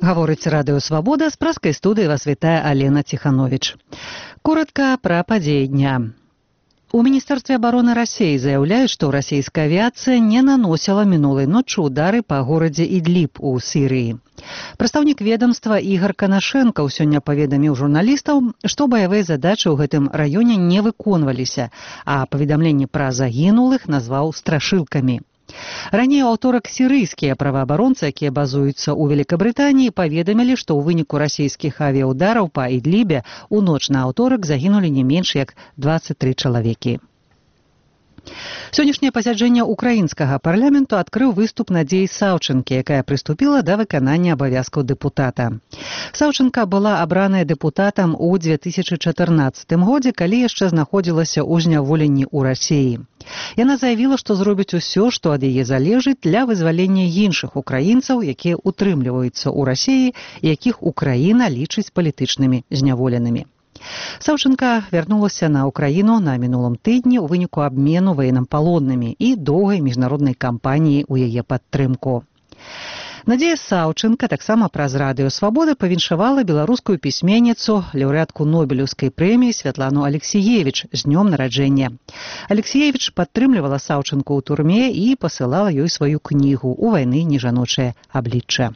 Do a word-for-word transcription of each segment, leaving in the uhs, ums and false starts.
Гаворыць Радыё Свабода, з праскай студыі вас вітае Алена Ціхановіч. Коротка пра падзеі дня. У Міністэрстве абароны Расіі заяўляюць, што расійская авіацыя не наносіла мінулай ноччу ўдары па горадзе Ідліб у Сірыі. Прадстаўнік ведамства Ігар Канашэнкаў сёння паведаміў журналістаў, што баявыя задачы ў гэтым раёне не выконваліся, а паведамленні пра загінулых назваў страшылкамі. Раней у аўторак сірыйскія праваабаронцы, якія базуюцца ў Великабрытаніі, паведамілі, што ў выніку расійскіх авіяўдараў па Ідлібе ў ноч на аўторак загінулі не менш як дваццаць тры чалавекі. Сённяшняе пасяджэнне украінскага парламенту адкрыў выступ Надзеі Саўчынкі, якая прыступіла да выканання абавязкаў дэпутата. Саўчынка была абраная дэпутатам у две тысячы чатырнаццатым годзе, калі яшчэ знаходзілася ў зняволенні ў Расіі. Яна заявіла, што зробіць усё, што ад яе залежыць для вызвалення іншых украінцаў, якія утрымліваюцца ў Расіі, якіх Украіна лічыць палітычнымі зняволенымі. Саўчынка вярнулася на Украіну на мінулым тыдні ў выніку абмену военнапалоннымі і доўгай міжнароднай кампаніі ў яе падтрымку. Надзея Саўчынка таксама праз Радыё Свабода павіншавала беларускую пісьменніцу, лаўрэатку Нобелеўскай прэміі Святлану Алексіевіч з днём нараджэння. Алексіевіч падтрымлівала Саўчынку ў турме і пасылала ёй сваю кнігу «У вайны нежаночае аблічча».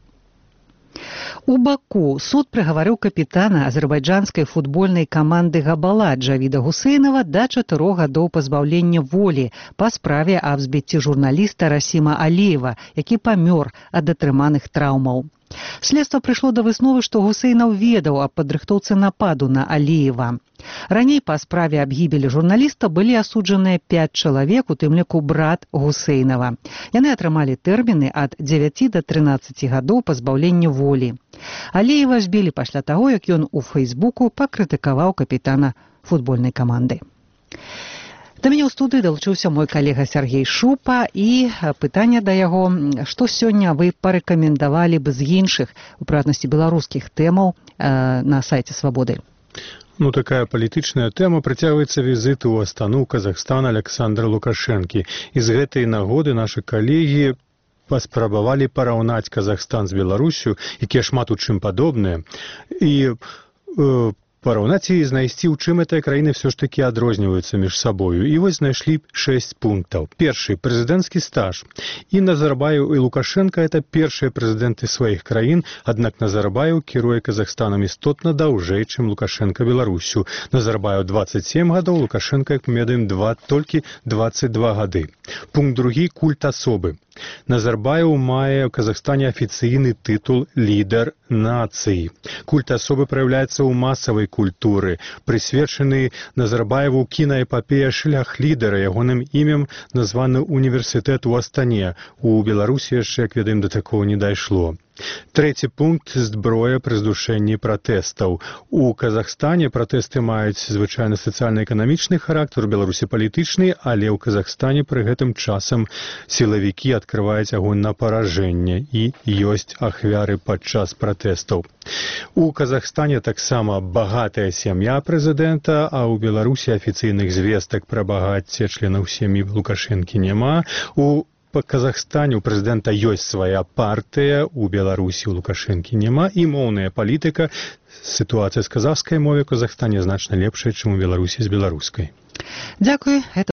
У Баку суд прыгаварыў капітана азербайджанскай футбольнай каманды «Габала» Джавіда Гусейнова да чатырох гадоў пазбаўлення волі па справе аб збіцці журналіста Расіма Аліева, які памёр ад атрыманых траўмаў. Следства прыйшло да высновы, што Гусейнаў ведаў аб падрыхтоўцы нападу на Аліева. Раней па справе аб гібелі журналіста былі асуджаныя пяць чалавек, у тым ліку брат Гусейнава. Яны атрымалі тэрміны ад дзевяці да трынаццаці гадоў пазбаўлення волі. Аліева збілі пасля таго, як ён у Фэйсбуку пакрытыкаваў капітана футбольнай каманды. Да мяне ў студыі далучыўся мой калега Сергей Шупа, і пытанне да яго, што сёння вы парэкамендавалі б з іншых, у прыватнасці беларускіх тэмаў э, на сайце Свабоды? Ну, такая палітычная тэма працягваецца візіт у Астану, Казахстан Александра Лукашэнкі. І з гэтай нагоды нашы калегі паспрабавалі параўнаць Казахстан з Беларусю, якія шмат у чым падобныя, і э, параўнаць і знайсці, у чым гэтыя краіны все ж такі адрозніваюцца між сабою. І вось знайшлі шэсць пунктаў. Першы – прэзідэнцкі стаж. І Назарбаев і Лукашенко – это першыя прэзідэнты сваіх краін, аднак Назарбаев кіруе Казахстанам істотна даўжэй, чым Лукашенко Беларусю. Назарбаев дваццаць сем гадоў, Лукашенко, як мы ведаем, два, толькі дваццаць два гады. Пункт другі – культ асобы. Назарбаев мае ў Казахстане афіцыйны тытул «Лідар нацыі». Культ асобы праяўляецца ў масавай культуры. Прысвечаны Назарбаеву кінаэпапея «Шлях лідара», ягоным імем названы універсітэт у Астане. У Беларусі яшчэ, як ведаем, да такого не дайшло. Трэці пункт – зброя пры здушэнні пратэстаў. У Казахстане пратэсты маюць звычайна сацыяльна-эканамічны характар, у Беларусі палітычны, але ў Казахстане пры гэтым часам сілавікі адкрываюць агонь на паражэнне і ёсць ахвяры падчас пратэстаў. У Казахстане таксама багатая сям'я прэзідэнта, а ў Беларусі афіцыйных звестак пра багацце членаў сям'і Лукашэнкі няма. У Па Казахстане у прэзідэнта ёсць свая партыя, у Беларусі у Лукашэнкі няма, і моўная палітыка. Сітуацыя з казахскай мовай у Казахстане значна лепшая, чым у Беларусі з беларускай. Дзякуй.